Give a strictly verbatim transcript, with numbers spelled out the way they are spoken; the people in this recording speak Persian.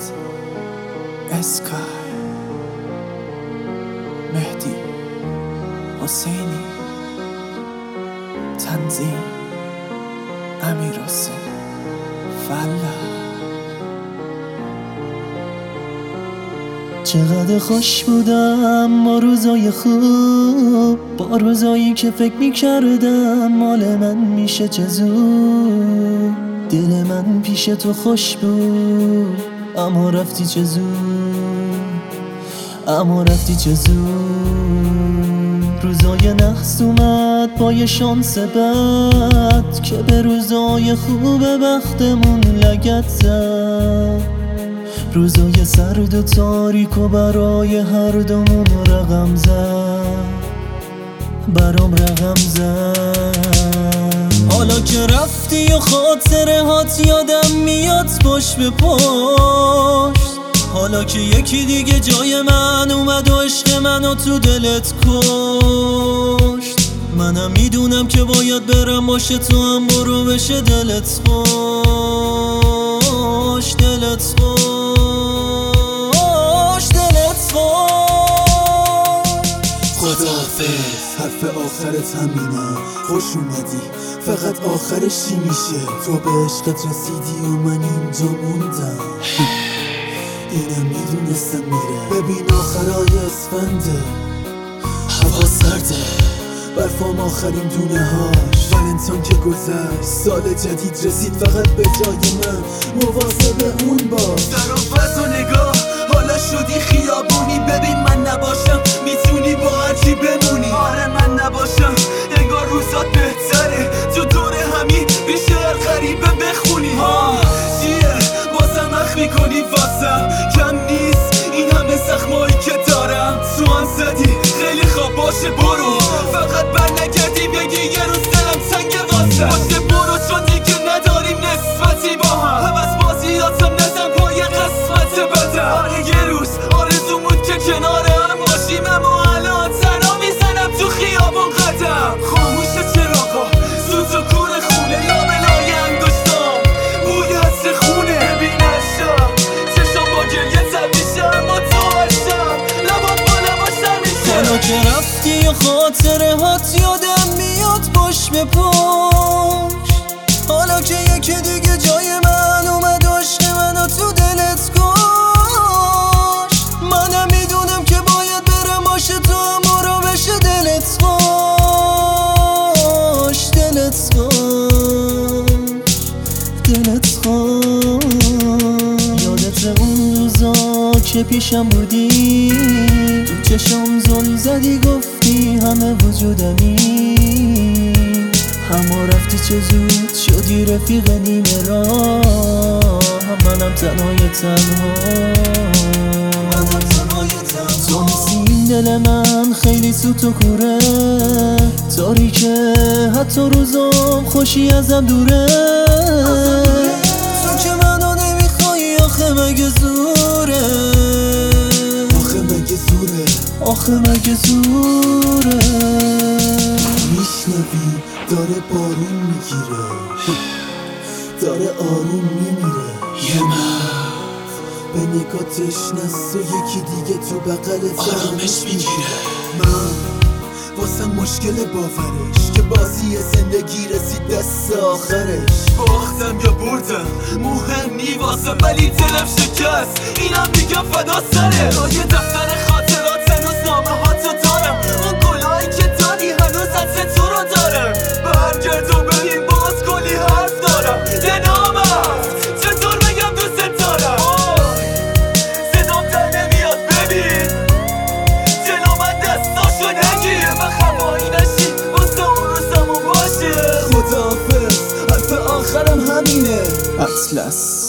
اسکای مهدی حسینی تنظیم امیر حسین فلا. چقدر خوش بودم با روزای خوب، با روزایی که فکر میکردم مال من میشه چه زود. دل من پیش تو خوش بود اما رفتی چه زود، اما رفتی چه زود. روزای نحس اومد با یه شانس بد که به روزای خوب بختمون لگد زد. روزای سرد و تاریک و برای هر دومون رقم زد، برام رقم زد. حالا که رفتی و خاطره هات یادم میاد پشت به پشت، حالا که یکی دیگه جای من اومد و عشق منو تو دلت کشت. منم میدونم که باید برم باشه تو هم برو بشه دلت خوش، دلت خوش، دلت خوش. خداحافظ، حرف آخرت همینه، خوش اومدی، فقط آخرش چی میشه؟ تو به عشقت رسیدی و من اینجا موندم. اینم میدونستم میره، ببین آخرای اسفنده، هوا سرده، برفام آخرین دونه هاش. ولنتاین که گذشت، سال جدید رسید، فقط به جای من مواظب اون باش. ظرافت و نگاه، حالا شدی خیابونی، ببین من نباشم میتونی با هرچی بمونی. آره من نباشم انگار روزات بهتره، تو دور همین بیشه هر غریبه بخونی. ها چیه بازم اخ میکنی واسم، کم نیست این همه زخمایی که دارم. تو هم زدی خیلی خواب، باشه برو، فقط بر نگردی بگی یه روز دلم تنگه واسم. باشه برو چون دیگه نداریم نسبتی با هم، هم از بازیاتم نزن پای قسمت بدم. آره یه روز آرزوم بود که کنار هم باشیم، اما الان تنها میزنم تو خیابون قدم. خاموشه چراغا، سوز و کور خونه، لابلای انگشتام بوی عطر خونه. ببین اشام چشام با گریه تر میشه، اما تو عشقم لبات با لباش سر میشه. حالا که رفتی و خاطره هات یادم میاد پشت به پشت، حالا که یکی دیگه جای من اومد و عشق منو تو دلت کشت. منم میدونم که باید برم باشه تو هم برو بشه دلت خوش، دلت خوش، دلت خوش. یادت اون روزا که پیشم بودی، تو چشم زل زدی گفتی همه وجودمی، اما رفتی چه زود شدی رفیق نیمه راه. منم تنهای تنها، تو نیستی این دل من خیلی سوت و کوره، تاریکه حتی روزام خوشی ازم دوره. تو که منو نمیخوایی آخه مگه زوره، آخه مگه زوره، آخه مگه زوره. میشنوی داره بارون میگیره، داره آروم میمیره. یه مرد به نگاه تشنست و یکی دیگه تو بغلت آرامش میگیره. من واسه مشکل باورش که بازی زندگی رسید دست آخرش. باختم یا بردم مهم نی واسه، ولی دلم شکست، اینم میگم فدا سره. یه دفتر خاطرات هنوز نامه هاتو دارم، اون گلایی که دادی هنوز عطر تو رو دارم. برگرد و ببین باز کلی حرف دارم، یه نامت چطور بگم دوست دارم. صدام در نمیاد ببین جلو من دستاشو نگیر و خوایی نشی واسه اون روزمون باشه. خداحافظ، حرف آخرم همینه. اطلس